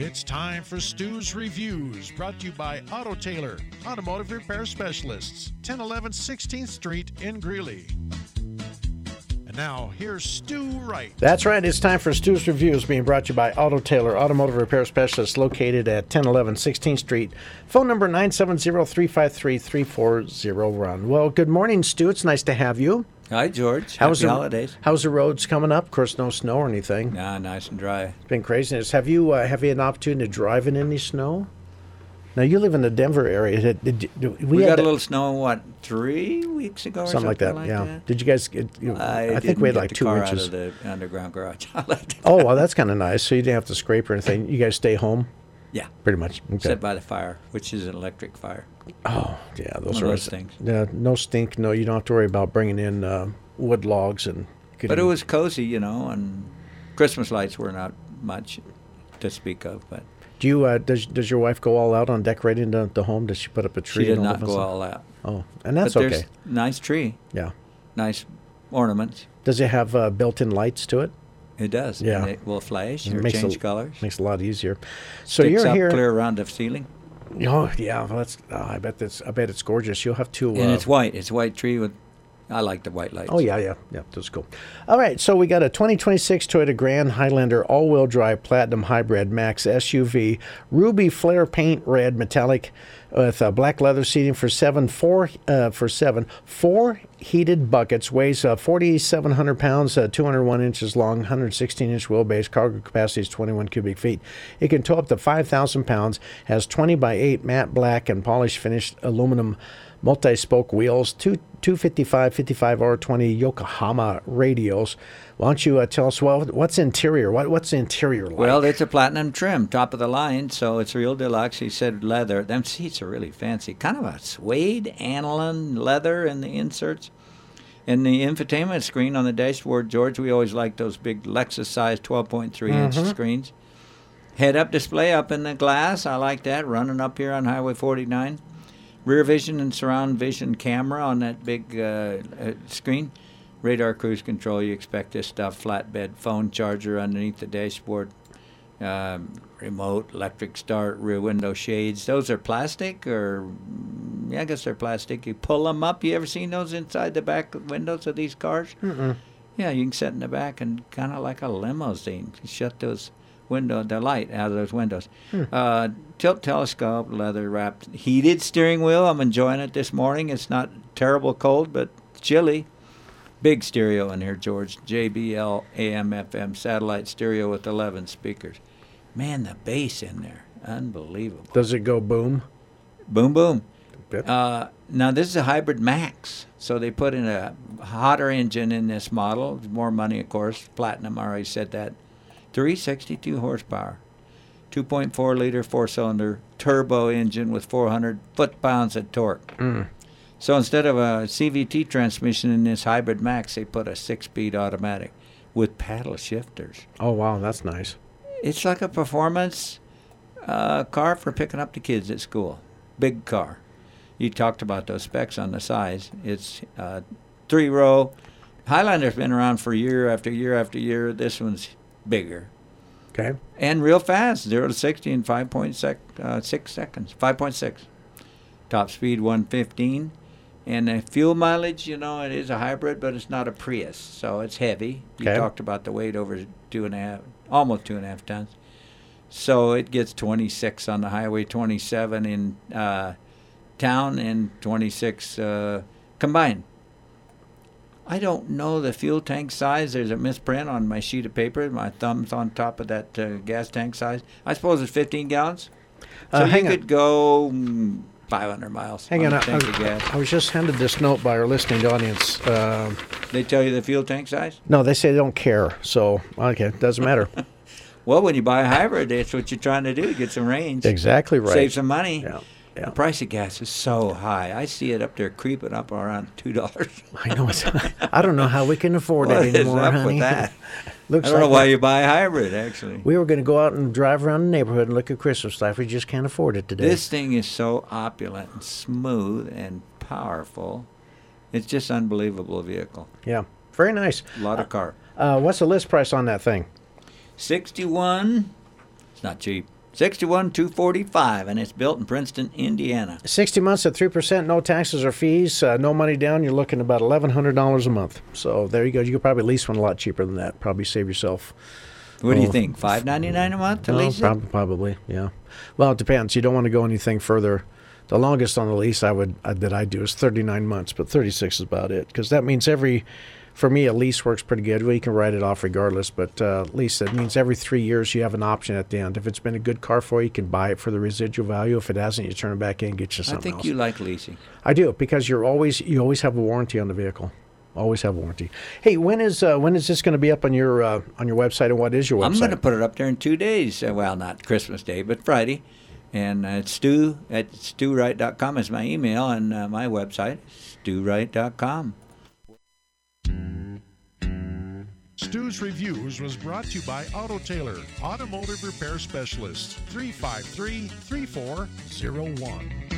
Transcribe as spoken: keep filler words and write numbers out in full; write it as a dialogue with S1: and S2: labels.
S1: It's time for Stu's Reviews, brought to you by Auto Tailor, automotive repair specialists, ten eleven sixteenth Street in Greeley. And now, here's Stu Wright.
S2: That's right. It's time for Stu's Reviews, being brought to you by Auto Tailor, automotive repair specialists located at ten eleven sixteenth Street. Phone number nine seven zero, three five three, three four zero one. Well, good morning, Stu. It's nice to have you.
S3: Hi, George.
S2: How's
S3: Happy
S2: the,
S3: holidays.
S2: How's the roads coming up? Of course, no snow or anything.
S3: Nah, nice and dry.
S2: It's been craziness. Have you uh, have you had an opportunity to drive in any snow? Now, you live in the Denver area. Did, did, did, we
S3: We
S2: had
S3: got
S2: that,
S3: a little snow, what, three weeks ago or
S2: something,
S3: something
S2: like that.
S3: like
S2: yeah.
S3: that?
S2: Did you guys get? You,
S3: I,
S2: I think we had
S3: didn't
S2: like
S3: get the
S2: two
S3: car
S2: inches.
S3: out of the underground garage. I left it.
S2: Oh, well, that's kind of nice. So you didn't have to scrape or anything. You guys stay home?
S3: Yeah.
S2: Pretty much. Okay.
S3: Set by the fire, which is an electric fire.
S2: Oh, yeah. Those
S3: One
S2: are
S3: of those things.
S2: Yeah, no stink. No, you don't have to worry about bringing in uh, wood logs and.
S3: But it was cozy, you know, and Christmas lights were not much to speak of. But
S2: Do you? Uh, does Does your wife go all out on decorating the, the home? Does she put up a tree?
S3: she did
S2: and all
S3: not
S2: that
S3: go
S2: stuff?
S3: all out.
S2: Oh, and that's
S3: but
S2: okay.
S3: there's nice tree,
S2: Yeah.
S3: nice ornaments.
S2: Does it have uh, built-in lights to it?
S3: It does.
S2: Yeah.
S3: And it will flash
S2: It
S3: or
S2: makes
S3: change
S2: it-
S3: colors.
S2: Makes it a lot easier. So
S3: Sticks
S2: you're
S3: up
S2: here.
S3: clear around the ceiling.
S2: Oh yeah, well, that's. Oh, I bet that's. I bet it's gorgeous. You'll have to. Uh,
S3: And it's white. It's a white tree with. I like the white lights.
S2: Oh, yeah, yeah, yeah, that's cool. All right, so we got a twenty twenty-six Toyota Grand Highlander all-wheel drive Platinum Hybrid Max S U V, ruby flare paint red metallic with uh, black leather seating for seven, four, uh, for seven, four heated buckets, weighs uh, forty-seven hundred pounds, uh, two hundred one inches long, one hundred sixteen inch wheelbase, cargo capacity is twenty-one cubic feet. It can tow up to five thousand pounds, has twenty by eight matte black and polished finished aluminum multi-spoke wheels, two two fifty-five, fifty-five R twenty Yokohama radials. Why don't you uh, tell us, well, what's interior? What What's the interior like?
S3: Well, it's a platinum trim, top of the line, so it's real deluxe. He said leather. Them seats are really fancy. Kind of a suede aniline leather in the inserts. And the infotainment screen on the dashboard, George, we always like those big Lexus-sized twelve point three inch
S2: Mhm.
S3: screens. Head-up display up in the glass. I like that, running up here on Highway forty-nine. Rear vision and surround vision camera on that big uh, uh, screen. Radar cruise control, you expect this stuff. Flatbed phone charger underneath the dashboard. Um, remote, electric start, rear window shades. Those are plastic or, mm, yeah, I guess they're plastic. You pull them up. You ever seen those inside the back windows of these cars?
S2: Mm-mm.
S3: Yeah, you can sit in the back and kind of like a limousine. You shut those window, the light out of those windows.
S2: Hmm.
S3: Uh, tilt telescope, leather wrapped, heated steering wheel. I'm enjoying it this morning. It's not terrible cold, but chilly. Big stereo in here, George. J B L A M F M satellite stereo with eleven speakers. Man, the bass in there, unbelievable.
S2: Does it go boom?
S3: Boom, boom.
S2: Yep.
S3: Uh, now, this is a hybrid max, so they put in a hotter engine in this model. More money, of course. Platinum, I already said that. three hundred sixty-two horsepower, two point four liter four-cylinder turbo engine with four hundred foot-pounds of torque.
S2: Mm.
S3: So instead of a C V T transmission in this hybrid max, they put a six-speed automatic with paddle shifters.
S2: Oh, wow, that's nice.
S3: It's like a performance uh, car for picking up the kids at school. Big car. You talked about those specs on the size. It's uh, three-row. Highlander's been around for year after year after year. This one's bigger.
S2: Okay.
S3: And real fast, zero to sixty in five point six seconds, five point six. Top speed one fifteen. And the fuel mileage, you know, it is a hybrid, but it's not a Prius, so it's heavy. You
S2: Okay.
S3: talked about the weight over two and a half, almost two and a half tons. So it gets twenty-six on the highway, twenty-seven in uh, town, and twenty-six uh, combined. I don't know the fuel tank size. There's a misprint on my sheet of paper. My thumb's on top of that uh, gas tank size. I suppose it's fifteen gallons. So
S2: Uh,
S3: you
S2: hang on.
S3: could go mm, five hundred miles
S2: Hang
S3: on
S2: on.
S3: a
S2: I,
S3: tank of
S2: I,
S3: gas.
S2: I was just handed this note by our listening audience. Uh,
S3: They tell you the fuel tank size?
S2: no, they say they don't care. So, okay, doesn't matter.
S3: Well, when you buy a hybrid, that's what you're trying to do. Get some range.
S2: Exactly right.
S3: Save some money.
S2: Yeah. Yeah.
S3: The price of gas is so high. I see it up there creeping up around two dollars.
S2: I know. It's, I don't know how we can afford
S3: What
S2: it
S3: is
S2: anymore,
S3: up
S2: honey.
S3: with that?
S2: Looks
S3: I don't
S2: like
S3: know why
S2: we-
S3: you buy a hybrid, actually.
S2: we were going to go out and drive around the neighborhood and look at Christmas stuff. We just can't afford it today.
S3: This thing is so opulent and smooth and powerful. It's just unbelievable vehicle.
S2: Yeah. Very nice.
S3: A lot of car.
S2: Uh, what's the list price on that thing?
S3: sixty-one. It's not cheap. sixty-one two forty-five, and it's built in Princeton, Indiana.
S2: sixty months at three percent, no taxes or fees, uh, no money down. You're looking about eleven hundred dollars a month. So there you go. You could probably lease one a lot cheaper than that. Probably save yourself.
S3: What do you
S2: oh,
S3: think? five ninety-nine a month to
S2: well,
S3: lease
S2: prob-
S3: it?
S2: Probably, yeah. Well, it depends. You don't want to go anything further. The longest on the lease I would uh, that I do is thirty-nine months, but thirty-six is about it, because that means every, for me, a lease works pretty good. Well, you can write it off regardless, but uh, lease, that means every three years you have an option at the end. If it's been a good car for you, you can buy it for the residual value. If it hasn't, you turn it back in and get you something else.
S3: I think
S2: else.
S3: you like leasing.
S2: I do, because you're always you always have a warranty on the vehicle. Always have a warranty. Hey, when is uh, when is this going to be up on your uh, on your website, and what is your website?
S3: I'm going to put it up there in two days. Uh, well, not Christmas Day, but Friday. And uh, it's Stu at stu wright dot com is my email, and uh, my website, stu wright dot com.
S1: Stu's Reviews was brought to you by Auto Tailor, Automotive Repair Specialists, three five three, three four zero one.